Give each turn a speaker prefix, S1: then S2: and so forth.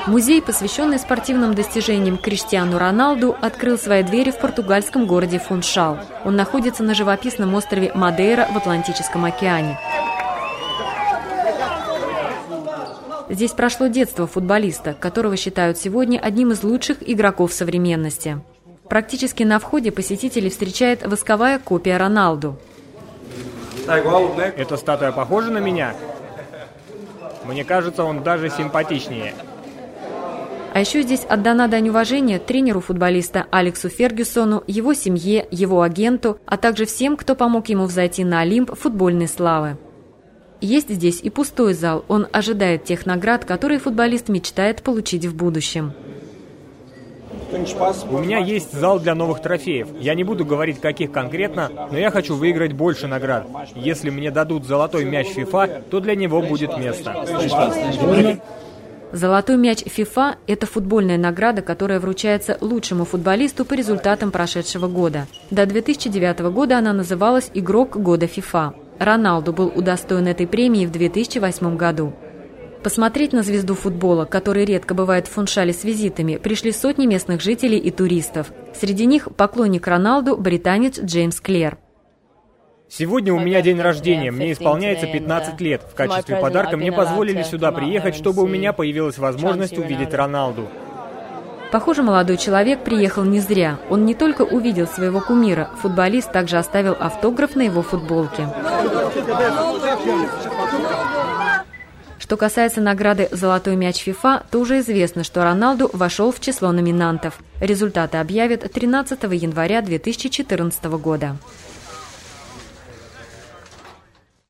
S1: Музей, посвященный спортивным достижениям Криштиану Роналду, открыл свои двери в португальском городе Фуншал. Он находится на живописном острове Мадейра в Атлантическом океане. Здесь прошло детство футболиста, которого считают сегодня одним из лучших игроков современности. Практически на входе посетителей встречает восковая копия Роналду.
S2: Эта статуя похожа на меня? Мне кажется, он даже симпатичнее.
S1: А еще здесь отдана дань уважения тренеру футболиста Алексу Фергюсону, его семье, его агенту, а также всем, кто помог ему взойти на Олимп футбольной славы. Есть здесь и пустой зал, он ожидает тех наград, которые футболист мечтает получить в будущем.
S2: У меня есть зал для новых трофеев. Я не буду говорить, каких конкретно, но я хочу выиграть больше наград. Если мне дадут золотой мяч FIFA, то для него будет место.
S1: Золотой мяч FIFA – это футбольная награда, которая вручается лучшему футболисту по результатам прошедшего года. До 2009 года она называлась «Игрок года FIFA». Роналду был удостоен этой премии в 2008 году. Посмотреть на звезду футбола, который редко бывает в Фуншале с визитами, пришли сотни местных жителей и туристов. Среди них поклонник Роналду, британец Джеймс Клер.
S2: Сегодня у меня день рождения, мне исполняется 15 лет. В качестве подарка мне позволили сюда приехать, чтобы у меня появилась возможность увидеть Роналду.
S1: Похоже, молодой человек приехал не зря. Он не только увидел своего кумира, футболист также оставил автограф на его футболке. Что касается награды «Золотой мяч FIFA», то уже известно, что Роналду вошел в число номинантов. Результаты объявят 13 января 2014 года.